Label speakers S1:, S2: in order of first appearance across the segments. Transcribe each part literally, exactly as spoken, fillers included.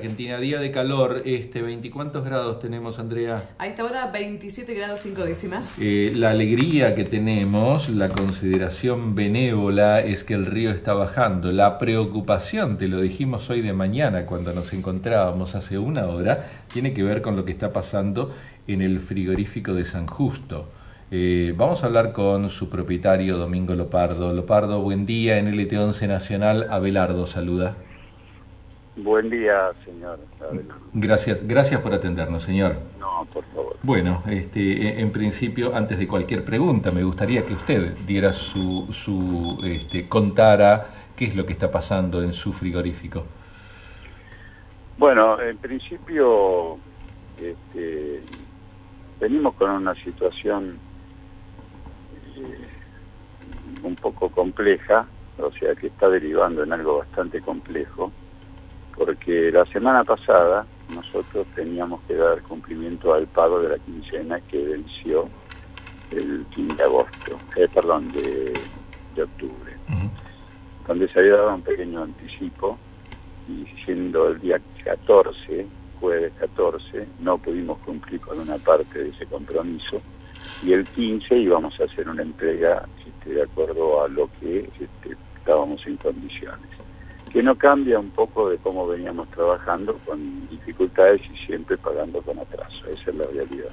S1: Argentina, día de calor, este, veinte, ¿cuántos grados tenemos, Andrea?
S2: A esta hora veintisiete grados cinco décimas.
S1: Eh, la alegría que tenemos, la consideración benévola es que el río está bajando. La preocupación, te lo dijimos hoy de mañana cuando nos encontrábamos hace una hora, tiene que ver con lo que está pasando en el frigorífico de San Justo. Eh, vamos a hablar con su propietario, Domingo Lopardo. Lopardo, buen día. En L T once Nacional, Abelardo saluda.
S3: Buen día, señor Abelardo.
S1: Gracias, gracias por atendernos, señor.
S3: No, por favor.
S1: Bueno, este, en principio, antes de cualquier pregunta, me gustaría que usted diera su, su este, contara qué es lo que está pasando en su frigorífico.
S3: Bueno, en principio, este, venimos con una situación eh, un poco compleja, o sea que está derivando en algo bastante complejo, porque la semana pasada nosotros teníamos que dar cumplimiento al pago de la quincena que venció el quince de agosto, eh, perdón, de, de octubre, uh-huh. donde se había dado un pequeño anticipo, y siendo el día catorce, jueves catorce, no pudimos cumplir con una parte de ese compromiso, y el quince íbamos a hacer una entrega este, de acuerdo a lo que este, estábamos en condiciones, que no cambia un poco de cómo veníamos trabajando, con dificultades y siempre pagando con atraso. Esa es la realidad.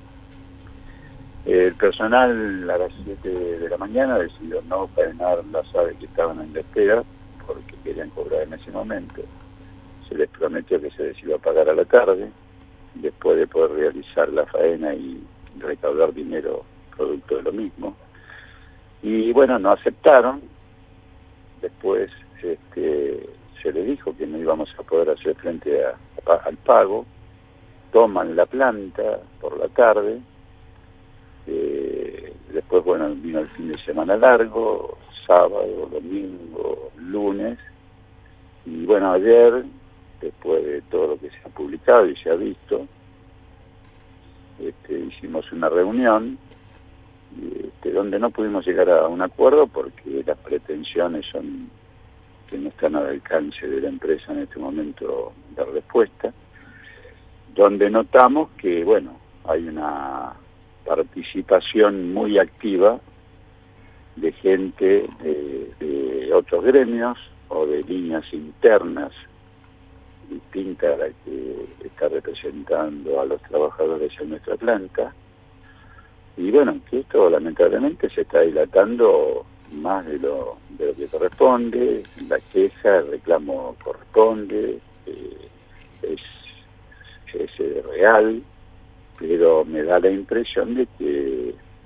S3: El personal a las siete de la mañana decidió no faenar las aves que estaban en la espera porque querían cobrar en ese momento. Se les prometió que se les iba a pagar a la tarde, después de poder realizar la faena y recaudar dinero producto de lo mismo. Y bueno, no aceptaron. Después Este, se le dijo que no íbamos a poder hacer frente a, a, al pago. Toman la planta por la tarde, eh, después bueno vino el fin de semana largo, sábado, domingo, lunes, y bueno, ayer, después de todo lo que se ha publicado y se ha visto, este, hicimos una reunión este, donde no pudimos llegar a un acuerdo porque las pretensiones son que no están al alcance de la empresa en este momento dar respuesta, donde notamos que, bueno, hay una participación muy activa de gente de, de otros gremios o de líneas internas distintas a la que está representando a los trabajadores en nuestra planta, y bueno, que esto lamentablemente se está dilatando más de lo, de lo que corresponde. La queja, el reclamo corresponde, eh, es, es eh, real, pero me da la impresión de que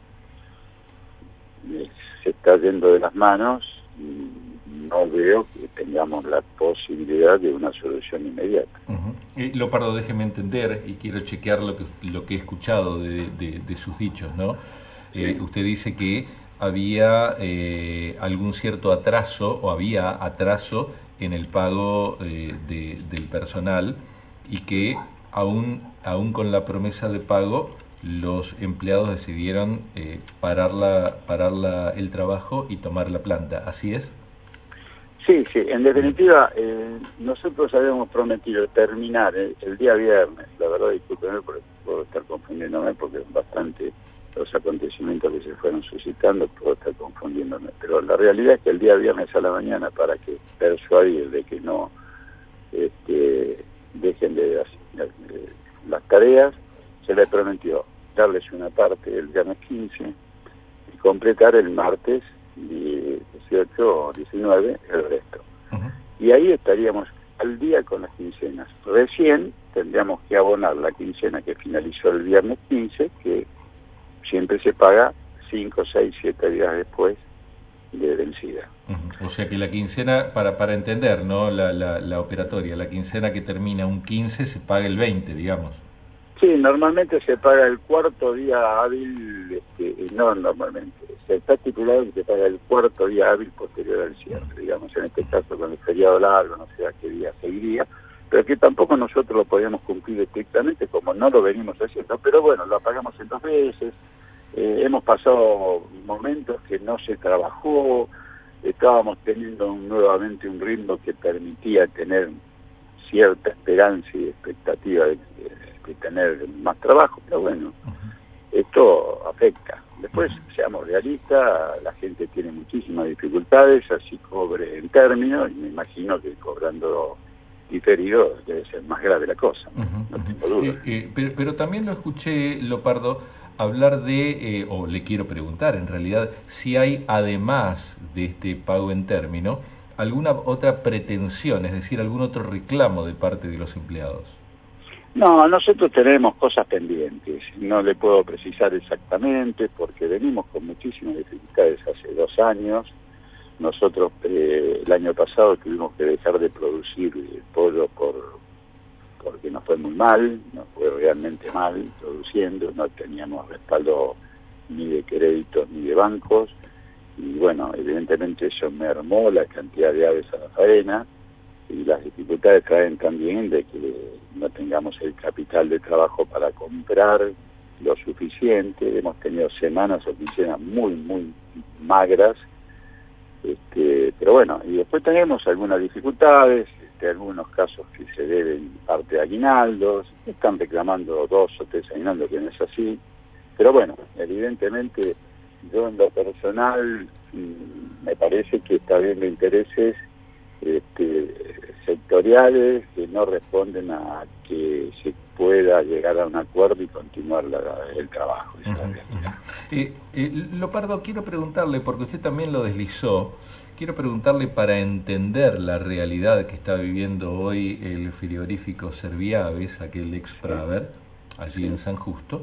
S3: eh, se está yendo de las manos y no veo que tengamos la posibilidad de una solución inmediata.
S1: Uh-huh. eh, Lopardo, déjeme entender, y quiero chequear lo que, lo que he escuchado de, de, de sus dichos, ¿no? Eh, sí. Usted dice que había eh, algún cierto atraso o había atraso en el pago eh, de, del personal y que aún, aún con la promesa de pago los empleados decidieron eh, parar, la, parar la, el trabajo y tomar la planta. ¿Así es?
S3: Sí, sí. En definitiva, eh, nosotros habíamos prometido terminar el, el día viernes. La verdad, discúlpenme porque puedo estar confundiéndome porque es bastante los acontecimientos que se fueron suscitando, puedo estar confundiéndome, pero la realidad es que el día viernes a la mañana, para que persuadir de que no este, dejen de hacer de las tareas, se les prometió darles una parte el viernes quince y completar el martes dieciocho o diecinueve el resto. Uh-huh. Y ahí estaríamos al día con las quincenas. Recién tendríamos que abonar la quincena que finalizó el viernes quince, que siempre se paga cinco, seis, siete días después de vencida.
S1: Uh-huh. O sea que la quincena, para para entender, ¿no? La, la, la operatoria, la quincena que termina un quince se paga el veinte, digamos.
S3: Sí, normalmente se paga el cuarto día hábil, este, no normalmente, se está estipulado que se paga el cuarto día hábil posterior al cierre, uh-huh. digamos, en este caso con el feriado largo, no sé a qué día seguiría, pero que tampoco nosotros lo podíamos cumplir estrictamente como no lo venimos haciendo, pero bueno, lo pagamos en dos veces. Eh, hemos pasado momentos que no se trabajó, estábamos teniendo un, nuevamente un ritmo que permitía tener cierta esperanza y expectativa de, de, de tener más trabajo, pero bueno, esto afecta. Después, seamos realistas, la gente tiene muchísimas dificultades, así cobre en términos, y me imagino que cobrando diferido debe ser más grave la cosa, no,
S1: uh-huh,
S3: no tengo duda.
S1: Eh, eh, pero, pero también lo escuché, Lopardo, hablar de, eh, o le quiero preguntar en realidad, si hay además de este pago en término, alguna otra pretensión, es decir, algún otro reclamo de parte de los empleados.
S3: No, nosotros tenemos cosas pendientes, no le puedo precisar exactamente porque venimos con muchísimas dificultades hace dos años. Nosotros eh, el año pasado tuvimos que dejar de producir pollo por porque nos fue muy mal, nos fue realmente mal produciendo, no teníamos respaldo ni de créditos ni de bancos, y bueno, evidentemente eso mermó la cantidad de aves a la faena, y las dificultades traen también de que no tengamos el capital de trabajo para comprar lo suficiente. Hemos tenido semanas o quincenas muy, muy magras, este, pero bueno, y después tenemos algunas dificultades, este, algunos casos que se deben parte de aguinaldos, están reclamando dos o tres aguinaldos, que no es así, pero bueno, evidentemente yo en lo personal mmm, me parece que está habiendo intereses este, sectoriales que no responden a que se pueda llegar a un acuerdo y continuar la, el trabajo. Esa
S1: uh-huh, uh-huh. eh, eh, Lopardo, quiero preguntarle, porque usted también lo deslizó, quiero preguntarle para entender la realidad que está viviendo hoy el frigorífico Serviaves, aquel ex Praver, allí sí. en San Justo,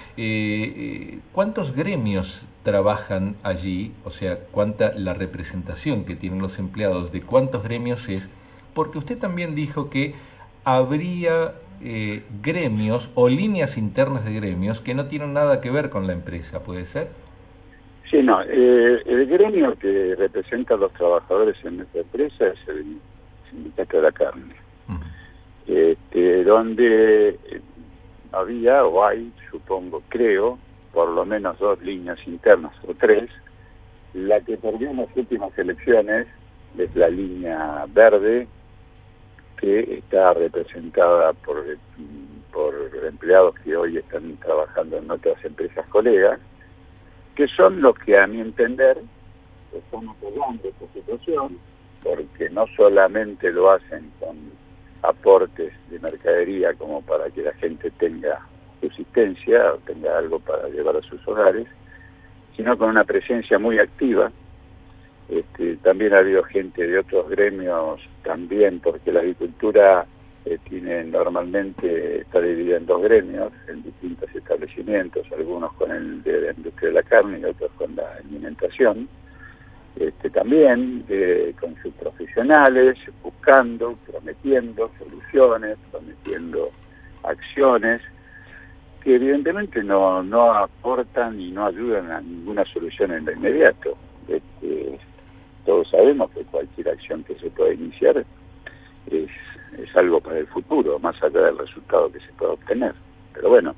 S1: eh, ¿cuántos gremios trabajan allí? O sea, ¿cuánta la representación que tienen los empleados de cuántos gremios es? Porque usted también dijo que habría eh, gremios o líneas internas de gremios que no tienen nada que ver con la empresa, ¿puede ser?
S3: Sí, no, eh, el gremio que representa a los trabajadores en nuestra empresa es el Sindicato de la Carne, uh-huh. este, donde había o hay, supongo, creo, por lo menos dos líneas internas o tres. La que perdió en las últimas elecciones es la línea verde, que está representada por, por empleados que hoy están trabajando en otras empresas colegas, que son los que, a mi entender, están apoyando esta situación, porque no solamente lo hacen con aportes de mercadería como para que la gente tenga subsistencia o tenga algo para llevar a sus hogares, sino con una presencia muy activa. Este, también ha habido gente de otros gremios también, porque la agricultura eh, tiene normalmente, está dividida en dos gremios, en distintos establecimientos, algunos con el de la industria de la carne y otros con la alimentación. Este, también eh, con sus profesionales, buscando, prometiendo soluciones, prometiendo acciones que evidentemente no, no aportan y no ayudan a ninguna solución en lo inmediato. Este, todos sabemos que cualquier acción que se pueda iniciar es, es algo para el futuro, más allá del resultado que se pueda obtener. Pero bueno,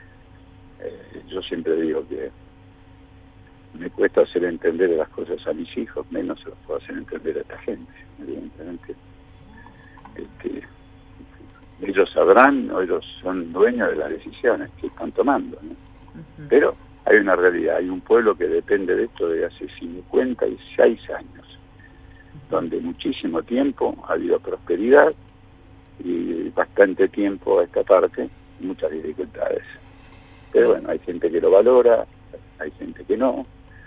S3: eh, yo siempre digo que me cuesta hacer entender las cosas a mis hijos, menos se las puedo hacer entender a esta gente, evidentemente. Este, ellos sabrán, o ellos son dueños de las decisiones que están tomando, ¿no? Uh-huh. Pero hay una realidad, hay un pueblo que depende de esto desde hace cincuenta y seis años, uh-huh. donde muchísimo tiempo ha habido prosperidad y bastante tiempo a esta parte, muchas dificultades. Pero bueno, hay gente que lo valora, hay gente que no.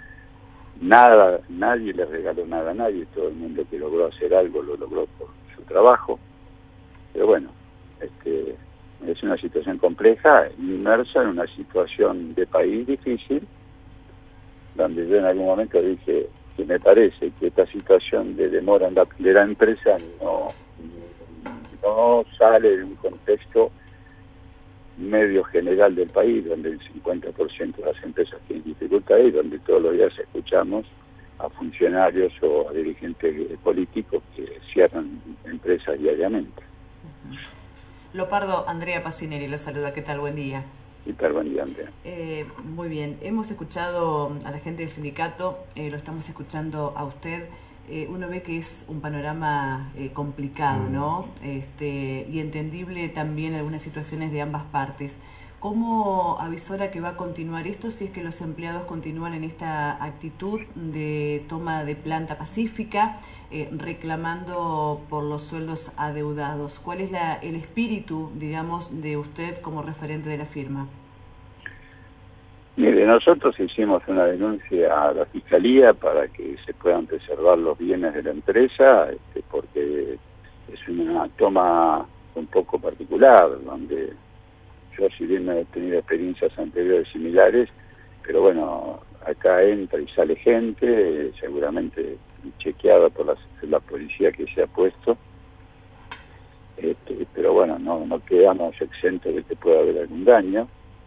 S3: Nada, nadie le regaló nada a nadie, todo el mundo que logró hacer algo lo logró por su trabajo. Pero bueno, este, es una situación compleja, inmersa en una situación de país difícil, donde yo en algún momento dije que me parece que esta situación de demora en la, de la empresa no, no sale de un contexto medio general del país, donde el cincuenta por ciento de las empresas tienen dificultades y donde todos los días escuchamos a funcionarios o a dirigentes políticos que cierran empresas diariamente.
S2: Lopardo, Andrea Pacineri lo saluda. ¿Qué tal? Buen día.
S3: ¿Qué tal? Buen día, Andrea.
S2: Eh, muy bien. Hemos escuchado a la gente del sindicato, eh, lo estamos escuchando a usted. eh, uno ve que es un panorama eh, complicado, ¿no? Este, y entendible también algunas situaciones de ambas partes. ¿Cómo avisora que va a continuar esto si es que los empleados continúan en esta actitud de toma de planta pacífica, eh, reclamando por los sueldos adeudados? ¿Cuál es la, el espíritu, digamos, de usted como referente de la firma?
S3: Mire, nosotros hicimos una denuncia a la Fiscalía para que se puedan preservar los bienes de la empresa, este, porque es una toma un poco particular, donde yo, si bien no he tenido experiencias anteriores similares, pero bueno, acá entra y sale gente, seguramente chequeada por la, la policía que se ha puesto, este, pero bueno, no, no quedamos exentos de que pueda haber algún daño.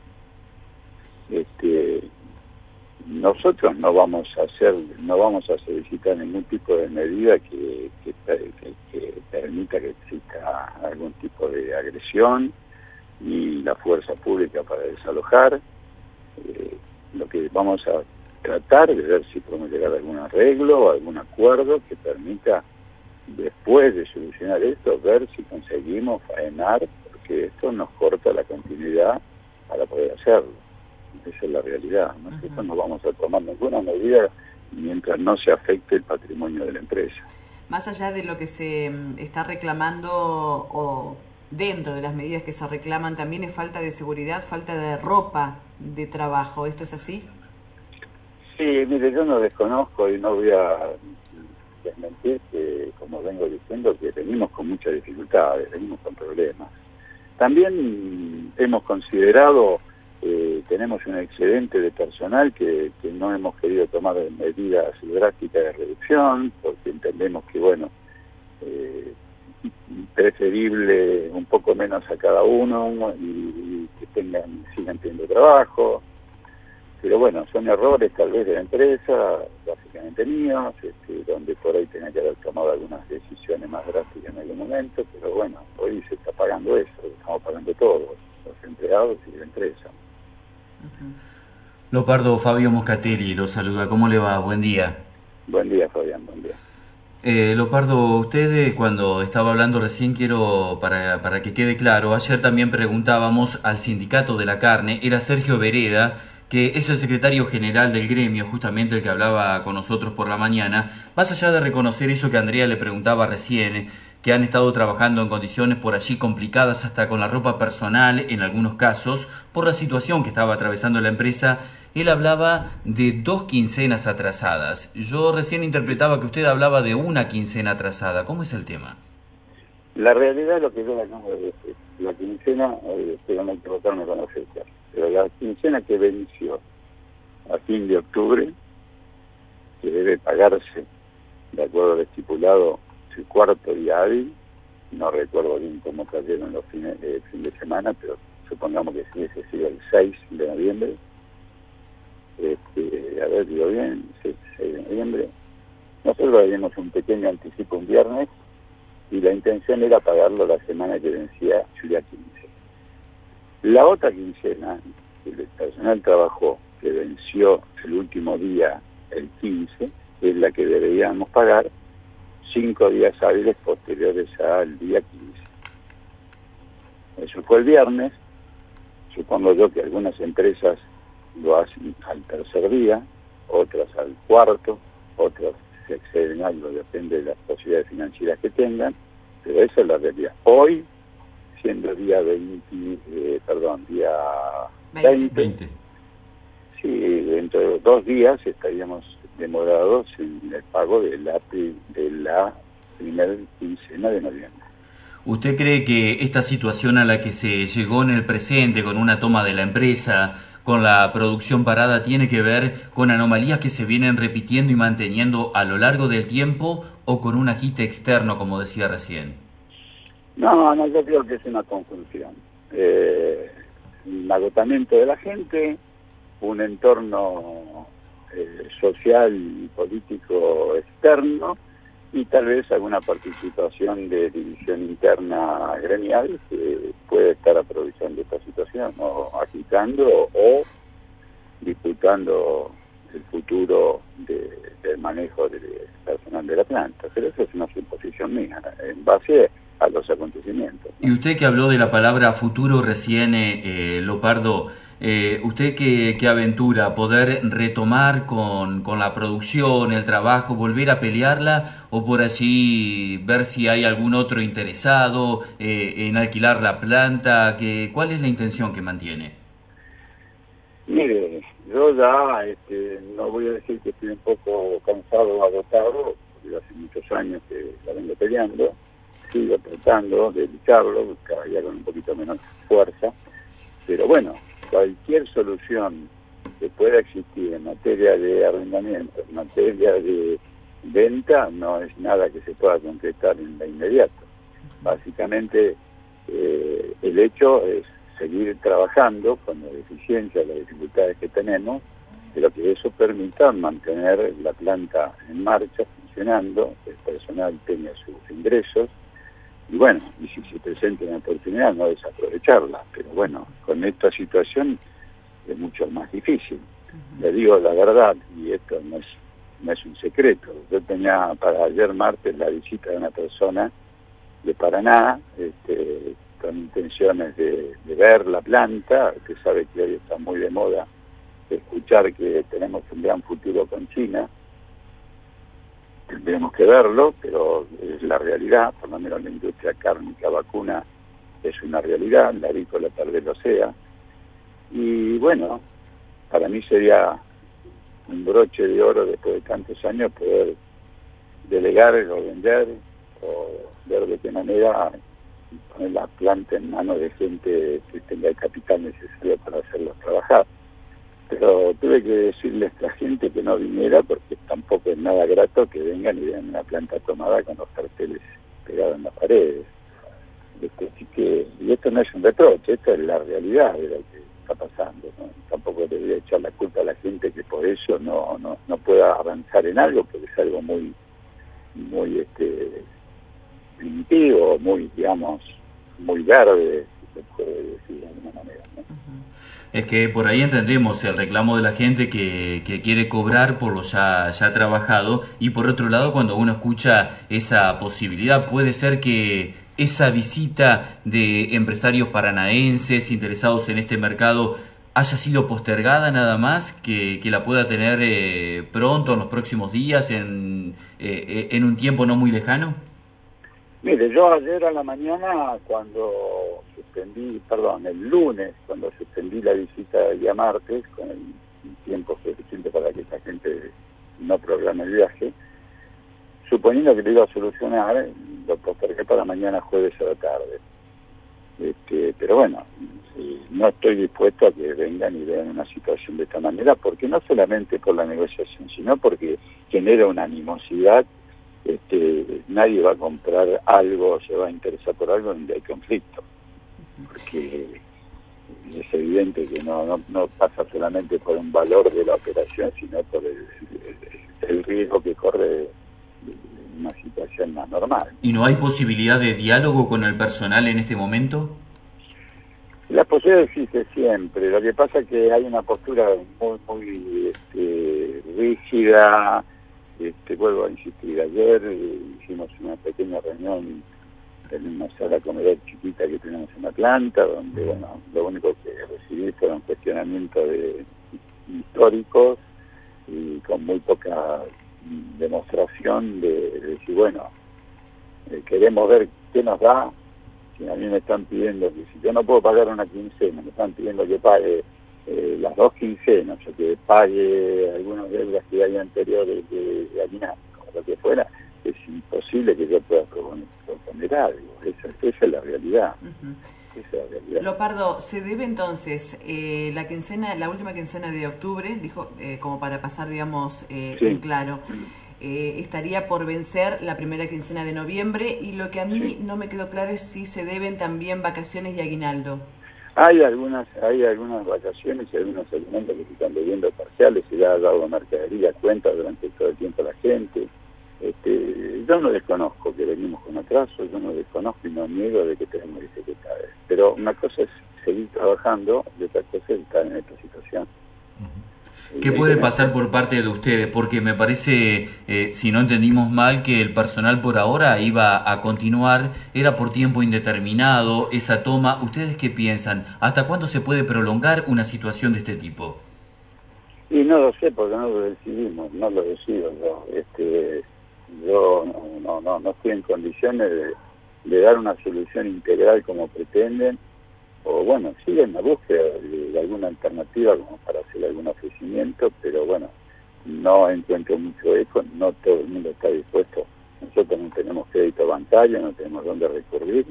S3: Este, nosotros no vamos a hacer, no vamos a solicitar ningún tipo de medida que, que, que, que permita que exista algún tipo de agresión, ni la fuerza pública para desalojar. Eh, lo que vamos a tratar de ver si podemos llegar a algún arreglo o algún acuerdo que permita, después de solucionar esto, ver si conseguimos faenar, porque esto nos corta la continuidad para poder hacerlo. Esa es la realidad. Nosotros uh-huh. no vamos a tomar ninguna medida mientras no se afecte el patrimonio de la empresa.
S2: Más allá de lo que se está reclamando o dentro de las medidas que se reclaman, también es falta de seguridad, falta de ropa de trabajo. ¿Esto es así?
S3: Sí, mire, yo no desconozco y no voy a desmentir que, como vengo diciendo, que venimos con muchas dificultades, venimos con problemas. También hemos considerado, eh, tenemos un excedente de personal que, que no hemos querido tomar medidas drásticas de reducción, porque entendemos que, bueno, eh, preferible un poco menos a cada uno y, y que tengan sigan teniendo trabajo, pero bueno, son errores tal vez de la empresa, básicamente míos, este, donde por ahí tenía que haber tomado algunas decisiones más drásticas en algún momento, pero bueno, hoy se está pagando eso, estamos pagando todos, los empleados y la empresa.
S4: Uh-huh. Lopardo, Fabio Moscatelli lo saluda, ¿cómo le va? Buen día.
S3: Buen día, Fabián, buen día.
S4: Eh, Lopardo, usted eh, cuando estaba hablando recién, quiero, para, para que quede claro, ayer también preguntábamos al sindicato de la carne, era Sergio Vereda, que es el secretario general del gremio, justamente el que hablaba con nosotros por la mañana, más allá de reconocer eso que Andrea le preguntaba recién, que han estado trabajando en condiciones por allí complicadas, hasta con la ropa personal en algunos casos, por la situación que estaba atravesando la empresa. Él hablaba de dos quincenas atrasadas. Yo recién interpretaba que usted hablaba de una quincena atrasada. ¿Cómo es el tema?
S3: La realidad es lo que yo acabo de decir. La quincena, eh, espero no equivocarme con la fecha, pero la quincena que venció a fin de octubre, que debe pagarse de acuerdo al estipulado el cuarto día hábil, no recuerdo bien cómo cayeron los fines de fin de semana, pero supongamos que sí, ese sido el seis de noviembre. Este, a ver, digo bien, seis de noviembre. Nosotros haremos un pequeño anticipo un viernes y la intención era pagarlo la semana que vencía el día quince. La otra quincena, que el personal trabajó, que venció el último día, el quince, es la que deberíamos pagar cinco días hábiles posteriores al día quince. Eso fue el viernes. Supongo yo que algunas empresas lo hacen al tercer día, otras al cuarto, otras se exceden algo, depende de las posibilidades financieras que tengan, pero esa es la realidad. Hoy, siendo día veinte, eh, perdón, día veinte, veinte, sí, dentro de dos días estaríamos demorados en el pago de la, de la primera quincena de noviembre.
S4: ¿Usted cree que esta situación a la que se llegó en el presente, con una toma de la empresa, con la producción parada, tiene que ver con anomalías que se vienen repitiendo y manteniendo a lo largo del tiempo, o con un agite externo, como decía recién?
S3: No, no, yo creo que es una conjunción. Eh, un agotamiento de la gente, un entorno eh, social y político externo, y tal vez alguna participación de división interna gremial que puede estar aprovechando esta situación, o agitando o disputando el futuro de, del manejo del personal de la planta. Pero eso es una suposición mía, en base a los acontecimientos, ¿no?
S4: Y usted que habló de la palabra futuro recién, eh, Lopardo, eh, ¿usted qué, qué aventura? ¿Poder retomar con, con la producción, el trabajo, volver a pelearla o por allí ver si hay algún otro interesado eh, en alquilar la planta? Que, ¿cuál es la intención que mantiene?
S3: Mire, yo ya este, no voy a decir que estoy un poco cansado o agotado, porque hace muchos años que la vengo peleando. Sigo tratando de lucharlo, cada día con un poquito menos fuerza, pero bueno, cualquier solución que pueda existir en materia de arrendamiento, en materia de venta, no es nada que se pueda concretar en la inmediato. Básicamente, eh, el hecho es seguir trabajando con la deficiencia, las dificultades que tenemos, pero que eso permita mantener la planta en marcha, funcionando, el personal tenga sus ingresos, y bueno, y si se presenta una oportunidad, no desaprovecharla. Pero bueno, con esta situación es mucho más difícil. Uh-huh. Le digo la verdad, y esto no es, no es un secreto. Yo tenía para ayer martes la visita de una persona de Paraná, este, con intenciones de, de ver la planta, que sabe que hoy está muy de moda escuchar que tenemos un gran futuro con China. Tendremos que verlo, pero es la realidad, por lo menos la industria cárnica vacuna es una realidad, la avícola tal vez lo sea. Y bueno, para mí sería un broche de oro después de tantos años poder delegar o vender o ver de qué manera poner la planta en manos de gente que tenga el capital necesario para hacerlos trabajar. Pero tuve que decirle a esta gente que no viniera porque tampoco es nada grato que vengan y vean una planta tomada con los carteles pegados en las paredes. Este, así que, y esto no es un reproche, esto es la realidad de lo que está pasando, ¿no? Tampoco le voy a echar la culpa a la gente que por eso no, no, no pueda avanzar en algo, porque es algo muy, muy este, primitivo, muy, digamos, muy verde, se puede decir de alguna manera, ¿no?
S4: Uh-huh. Es que por ahí entendemos el reclamo de la gente que, que quiere cobrar por lo ya, ya trabajado, y por otro lado, cuando uno escucha esa posibilidad, puede ser que esa visita de empresarios paranaenses interesados en este mercado haya sido postergada nada más, que, que la pueda tener eh, pronto, en los próximos días, en, eh, en un tiempo no muy lejano.
S3: Mire, yo ayer a la mañana, cuando suspendí, perdón, el lunes, cuando suspendí la visita del día martes, con el tiempo suficiente para que esta gente no programe el viaje, suponiendo que lo iba a solucionar, lo postergué para mañana jueves a la tarde. Este, pero bueno, no estoy dispuesto a que vengan y vean una situación de esta manera, porque no solamente por la negociación, sino porque genera una animosidad. Este, nadie va a comprar algo, se va a interesar por algo donde hay conflicto, porque es evidente que no, no, no pasa solamente por un valor de la operación, sino por el, el, el riesgo que corre una situación más normal.
S4: ¿Y no hay posibilidad de diálogo con el personal en este momento?
S3: La posibilidad existe siempre, lo que pasa es que hay una postura muy, muy este, rígida. Este, vuelvo a insistir, ayer eh, hicimos una pequeña reunión en una sala comedor chiquita que tenemos en la planta, donde bueno, lo único que recibí fueron cuestionamientos de, históricos y con muy poca demostración de, de decir, bueno, eh, queremos ver qué nos da. Si a mí me están pidiendo que si yo no puedo pagar una quincena, me están pidiendo que pague Eh, las dos quincenas, o que pague algunas deudas que hay anteriores de, de aguinaldo, o lo que fuera, es imposible que yo pueda proponer, proponer algo. Esa, esa es la realidad. Uh-huh. Esa es la realidad.
S2: Lopardo, ¿se debe entonces eh, la quincena, la última quincena de octubre, dijo, eh, como para pasar, digamos, eh, sí. en claro, eh, estaría por vencer la primera quincena de noviembre, y lo que a mí sí. no me quedó claro es si se deben también vacaciones y aguinaldo?
S3: Hay algunas hay algunas vacaciones y algunos alimentos que se están debiendo parciales, se le ha dado mercadería cuenta durante todo el tiempo a la gente. Este, yo no desconozco que venimos con atraso, yo no desconozco y no niego de que tenemos dificultades. Pero una cosa es seguir trabajando y otra cosa es estar en esta situación.
S1: Uh-huh.
S4: ¿Qué puede pasar por parte de ustedes? Porque me parece, eh, si no entendimos mal, que el personal por ahora iba a continuar, era por tiempo indeterminado esa toma. ¿Ustedes qué piensan? ¿Hasta cuándo se puede prolongar una situación de este tipo?
S3: Y no lo sé porque no lo decidimos, no lo decido yo. Este, yo no, no, no, no estoy en condiciones de, de dar una solución integral como pretenden, o bueno, siguen la búsqueda de, de alguna alternativa como para hacer algún ofrecimiento, pero bueno, no encuentro mucho eco, no todo el mundo está dispuesto. Nosotros no tenemos crédito bancario, no tenemos dónde recurrir.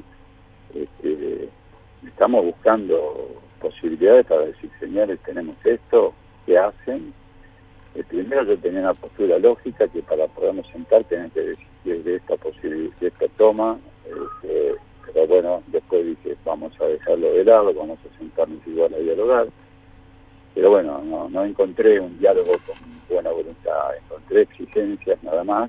S3: Este, estamos buscando posibilidades para decir, señores, tenemos esto, ¿qué hacen? Eh, primero yo tenía una postura lógica que para podernos sentar tenían que decir de esta posibilidad, de esta toma, este, pero bueno, después dije, vamos a dejarlo de lado, vamos a sentarnos igual a dialogar. Pero bueno, no, no encontré un diálogo con buena voluntad, encontré exigencias nada más,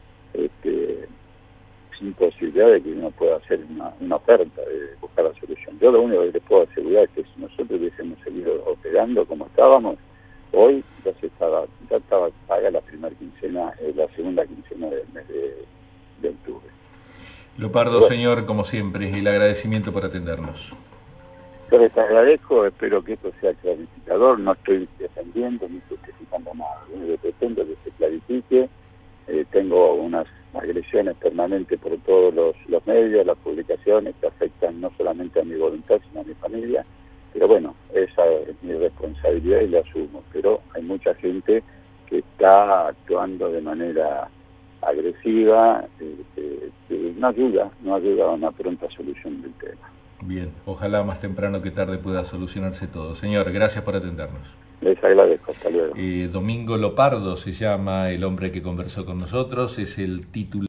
S3: este, sin posibilidad de que uno pueda hacer una, una oferta, de buscar la solución. Yo lo único que les puedo asegurar es que si nosotros hubiésemos seguido operando como estábamos, hoy ya se estaba, ya estaba paga la primera quincena, eh, la segunda quincena del mes de, de octubre.
S1: Lopardo, bueno, señor, como siempre, el agradecimiento por atendernos.
S3: Yo les agradezco, espero que esto sea clarificador, no estoy defendiendo ni justificando nada, lo único que pretendo es que se clarifique. Eh, tengo unas agresiones permanentes por todos los, los medios, las publicaciones que afectan no solamente a mi voluntad, sino a mi familia, pero bueno, esa es mi responsabilidad y la asumo, pero hay mucha gente que está actuando de manera agresiva, eh, eh, que no ayuda, no ayuda a una pronta solución del tema.
S1: Bien, ojalá más temprano que tarde pueda solucionarse todo. Señor, gracias por atendernos.
S3: Les agradezco, hasta luego.
S1: Eh, Domingo Lopardo se llama el hombre que conversó con nosotros, es el titular.